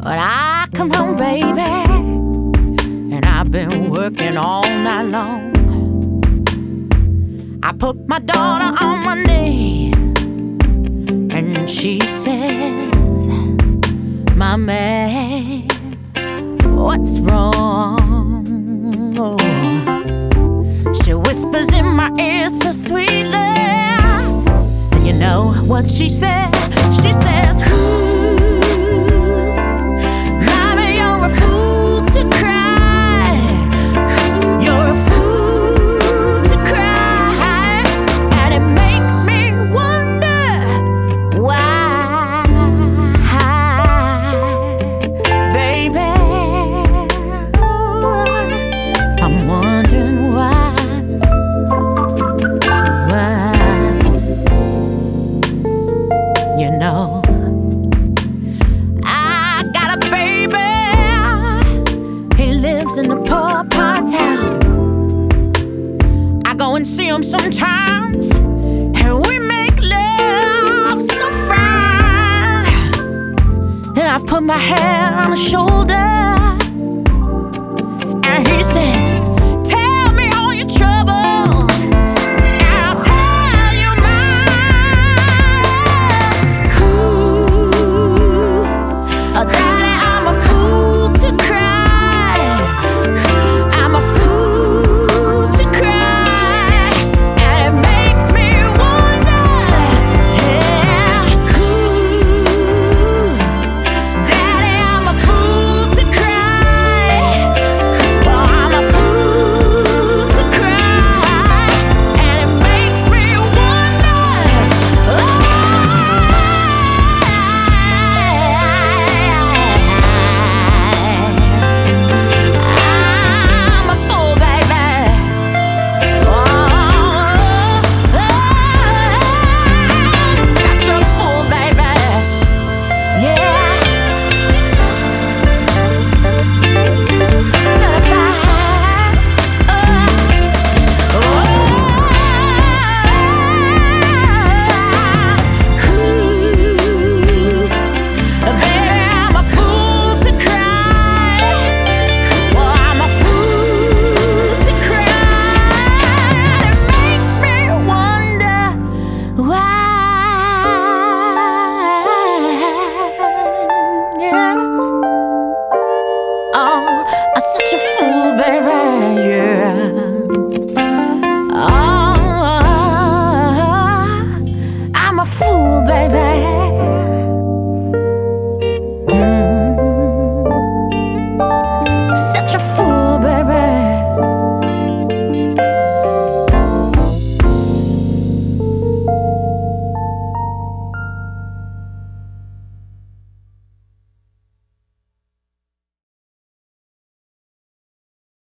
But I come home, baby, and I've been working all night long. I put my daughter on my knee, and she says, "Mommy, what's wrong?" Oh. She whispers in my ear so sweetly, and you know what she said? She says, "Mommy, you're a fool to cry. You're a fool to cry." And it makes me wonder why, baby. I'm wondering why. You know, I got a baby. He lives in a poor part of town. I go and see him sometimes, and we make love so fine. And I put my hand on his shoulder,